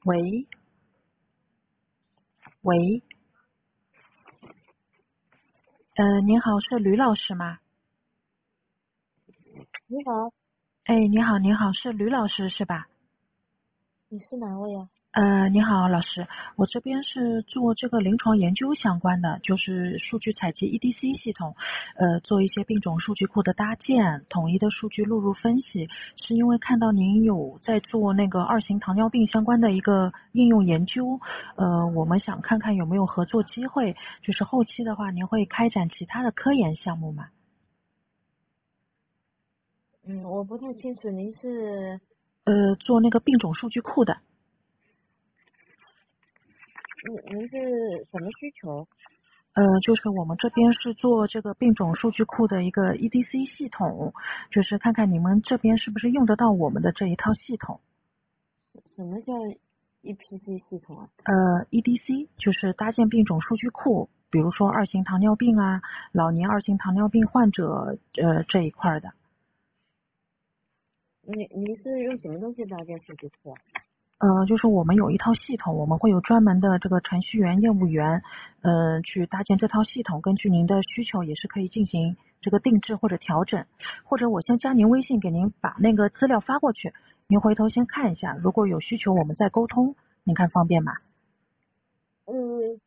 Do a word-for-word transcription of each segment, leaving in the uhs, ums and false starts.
喂喂，呃，您好，是吕老师吗？ 你好， 哎，你好，你好，是吕老师是吧？ 你是哪位啊？ 呃，你好，老师，我这边是做这个临床研究相关的，就是数据采集 E D C 系统，呃，做一些病种数据库的搭建，统一的数据录入分析。是因为看到您有在做那个二型糖尿病相关的一个应用研究，呃，我们想看看有没有合作机会，就是后期的话，您会开展其他的科研项目吗？ 嗯，我不太清楚您是呃，做那个病种数据库的。 您您是什么需求？ 呃，就是我们这边是做这个病种数据库的一个 E D C 系统，就是看看你们这边是不是用得到我们的这一套系统。 什么叫 E P C 系统啊？ 呃，E D C 就是搭建病种数据库，比如说二型糖尿病啊，老年二型糖尿病患者呃这一块的。 你你是用什么东西搭建数据库啊？ 呃，就是我们有一套系统，我们会有专门的这个程序员、业务员，呃，去搭建这套系统，根据您的需求也是可以进行这个定制或者调整，或者我先加您微信，给您把那个资料发过去，您回头先看一下，如果有需求我们再沟通，您看方便吗？ 嗯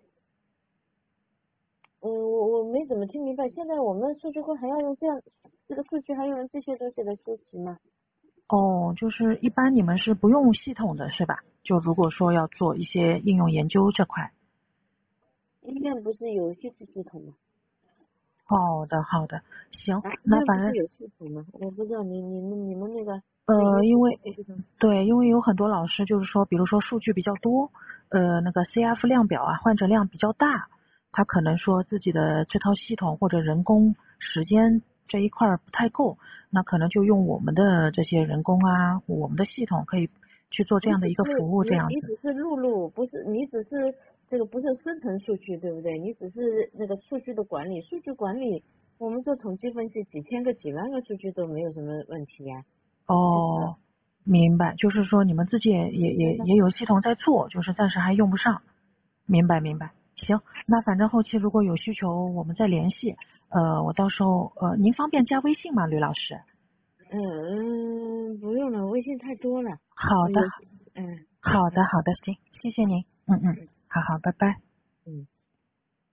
嗯，我我没怎么听明白，现在我们数据库还要用这样这个数据还要用这些东西来收集吗？ 哦，就是一般你们是不用系统的是吧？就如果说要做一些应用研究这块。 医院不是有信息系统吗？ 好的，好的，行， 啊，医那反正院不是有系统吗？我不知道你你们你们那个那医呃， 院因为信息系统。 对，因为有很多老师就是说，比如说数据比较多，呃，那个 C F 量表啊，患者量比较大，他可能说自己的这套系统或者人工时间这一块不太够，那可能就用我们的这些人工啊，我们的系统可以去做这样的一个你只是服务，这你样子。 你只是录入，不是你只是这个不是生成数据，对不对？你只是那个数据的管理，数据管理我们做统计分析，几千个几万个数据都没有什么问题呀、是不是？ 哦，明白，就是说你们自己也也也明白吗？ 也有系统在做，就是暂时还用不上。明白明白，行，那反正后期如果有需求我们再联系。呃，我到时候呃，您方便加微信吗，吕老师？ 嗯嗯，不用了，微信太多了。 好的， 我有嗯， 好的， 好， 好的，行，谢谢您。嗯嗯，好好，拜拜。 嗯。